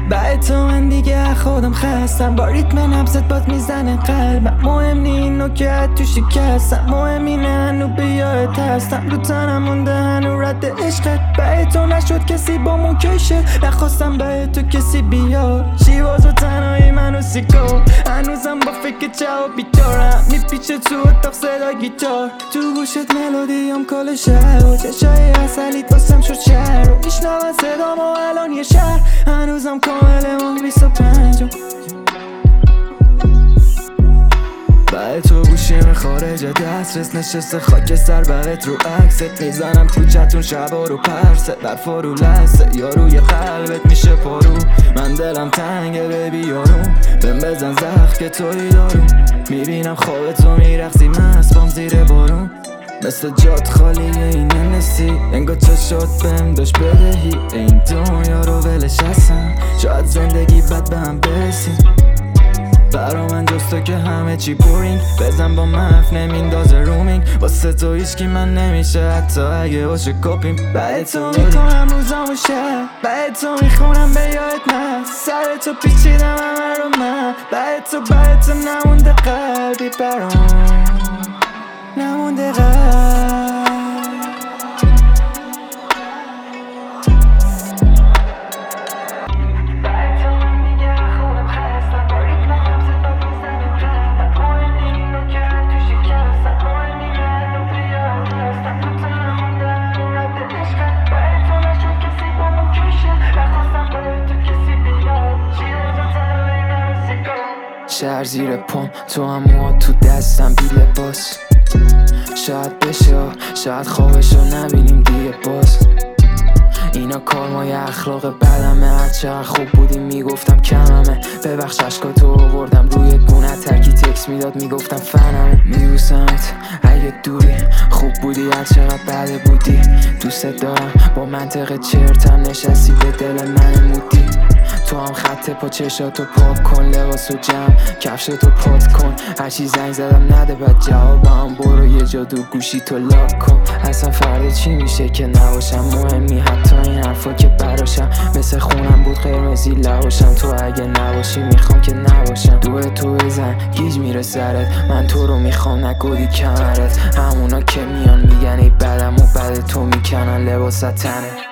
بعد تو من دیگه خودم خستم، با ریتم نبضت باد میزنه قلبم. مهم نی اینو که تو شکستم، مهم اینه هنو به یادت هستم. رو تنم مونده هنو رد عشقت، بعد تو نشد کسی با مون کشه. نخواستم بعد تو کسی بیاد، شیواز و تنهایی منو سیکار. هنوزم با فکر جواب بیدارم، میپیچه تو اتاق صدا گیتار. تو گوشت ملودیم کل شهر و چشای اصلیت واسم شد شهر. و میشنون صدامو الان یه شهر، هنوزم کامل ماه 25. بعد تو گوشیم خارج دسترس نشسته خاک سر بغت رو عکست. میزنم کوچتون شبا رو پرسه، برفا رو لحظه یا روی قلبت میشه پارو. من دلم تنگه ببی یارون، بهم بزن زخم که توی دارون. میبینم خوابتو میرقصی مست بام زیر بارون، مثل جات خالیه این نسی. انگار چشات بهم داشت بدهی، این دنیا رو ولش هستم. شاید زندگی بد به هم برسیم، برا من جز تو که همه چی بورینگ. بزن با مف نمیندازه رومینگ، واسه تو هیچکی من نمیشه حتی اگه باشه کپیم. بعد تو میکنم روزامو شب، بعد تو میخونم به یادت من. سر تو پیچیدم همه رو من، بعد تو نمونده قلبی برام، نمونده قلب. شهر زیر پام، تو هم موها تو دستم بی لباس. شاید بشه شاید خوابشو نبینیم دیگه باز. اینا کارمای اخلاق بدمه، هرچقدر خوب بودیم میگفتم کممه. ببخش عشقاتو آوردم روی گونت، ترکی تکس میداد میگفتم فنمه. میبوسمت اگه دوری، خوب بودی هرچقدر بده بودی. دوست دارم با منطق چرتم نشستی به دل من مودی. تو هم خط پا چشاتو پاک کن، لباسو جمع کفشتو پات کن. هرچی زنگ زدم نده بعد جوابم، برو یه جا دور گوشی تو لاک کن. اصلا فردا چی میشه که نباشم مهمی، حتی این حرفا که براشم. مثل خونم بود قرمزی لباشم، تو اگه نباشی میخوام که نباشم. دوه تو بزن گیج میره سرت، من تو رو میخوام نگودی کمرت. همونا که میان میگن ای بدم و بعد تو میکنن لباست تنه.